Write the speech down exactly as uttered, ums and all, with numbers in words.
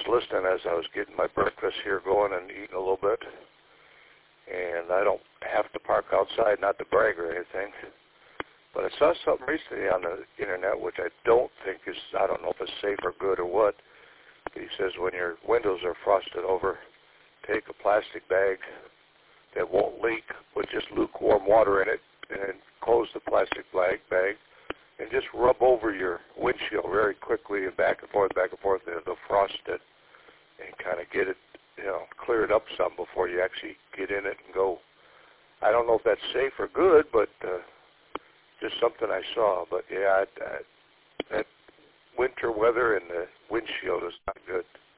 listening as I was getting my breakfast here going and eating a little bit. And I don't have to park outside, not to brag or anything. But I saw something recently on the internet, which I don't think is, I don't know if it's safe or good or what. But he says when your windows are frosted over, take a plastic bag that won't leak with just lukewarm water in it, and then close the plastic bag, bag and just rub over your windshield very quickly and back and forth, back and forth, and it'll frost it and kind of get it, you know, clear it up some before you actually get in it and go. I don't know if that's safe or good, but uh, just something I saw. But, yeah, I, I, that winter weather and the windshield is not good.